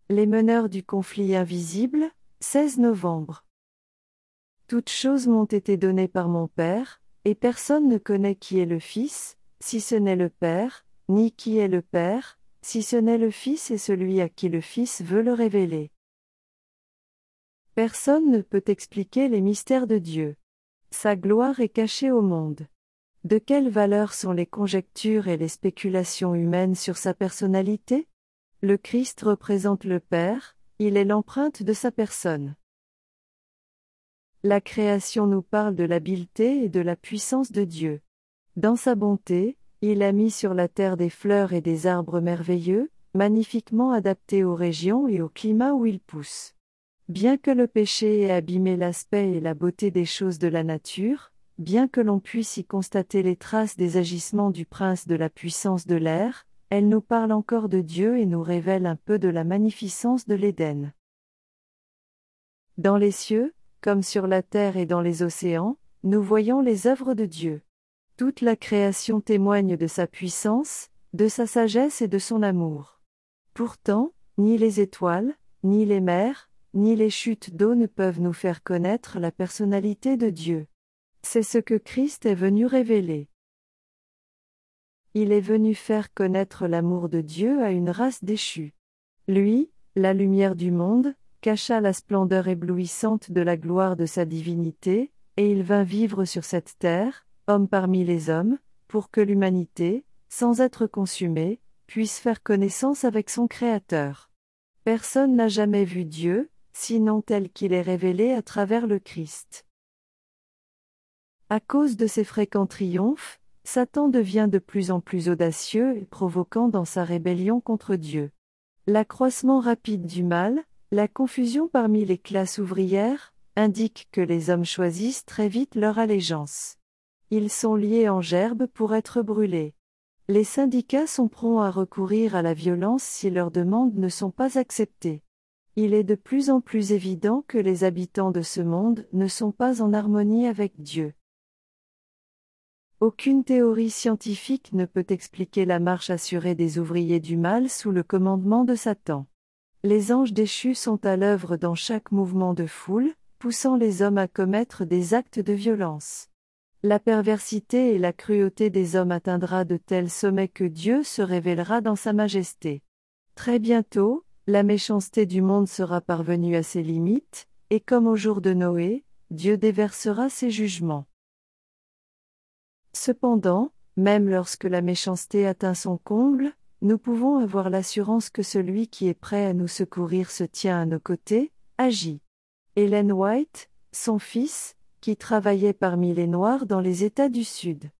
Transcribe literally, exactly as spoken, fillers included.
Les meneurs du conflit invisible, seize novembre. Toutes choses m'ont été données par mon Père, et personne ne connaît qui est le Fils, si ce n'est le Père, ni qui est le Père, si ce n'est le Fils et celui à qui le Fils veut le révéler. Personne ne peut expliquer les mystères de Dieu. Sa gloire est cachée au monde. De quelle valeur sont les conjectures et les spéculations humaines sur sa personnalité ? Le Christ représente le Père, il est l'empreinte de sa personne. La création nous parle de l'habileté et de la puissance de Dieu. Dans sa bonté, il a mis sur la terre des fleurs et des arbres merveilleux, magnifiquement adaptés aux régions et au climat où ils poussent. Bien que le péché ait abîmé l'aspect et la beauté des choses de la nature, bien que l'on puisse y constater les traces des agissements du prince de la puissance de l'air, elle nous parle encore de Dieu et nous révèle un peu de la magnificence de l'Éden. Dans les cieux, comme sur la terre et dans les océans, nous voyons les œuvres de Dieu. Toute la création témoigne de sa puissance, de sa sagesse et de son amour. Pourtant, ni les étoiles, ni les mers, ni les chutes d'eau ne peuvent nous faire connaître la personnalité de Dieu. C'est ce que Christ est venu révéler. Il est venu faire connaître l'amour de Dieu à une race déchue. Lui, la lumière du monde, cacha la splendeur éblouissante de la gloire de sa divinité, et il vint vivre sur cette terre, homme parmi les hommes, pour que l'humanité, sans être consumée, puisse faire connaissance avec son Créateur. Personne n'a jamais vu Dieu, sinon tel qu'il est révélé à travers le Christ. À cause de ses fréquents triomphes, Satan devient de plus en plus audacieux et provoquant dans sa rébellion contre Dieu. L'accroissement rapide du mal, la confusion parmi les classes ouvrières, indiquent que les hommes choisissent très vite leur allégeance. Ils sont liés en gerbe pour être brûlés. Les syndicats sont prompts à recourir à la violence si leurs demandes ne sont pas acceptées. Il est de plus en plus évident que les habitants de ce monde ne sont pas en harmonie avec Dieu. Aucune théorie scientifique ne peut expliquer la marche assurée des ouvriers du mal sous le commandement de Satan. Les anges déchus sont à l'œuvre dans chaque mouvement de foule, poussant les hommes à commettre des actes de violence. La perversité et la cruauté des hommes atteindra de tels sommets que Dieu se révélera dans sa majesté. Très bientôt, la méchanceté du monde sera parvenue à ses limites, et comme au jour de Noé, Dieu déversera ses jugements. Cependant, même lorsque la méchanceté atteint son comble, nous pouvons avoir l'assurance que celui qui est prêt à nous secourir se tient à nos côtés, agit. Ellen White, son fils, qui travaillait parmi les Noirs dans les États du Sud.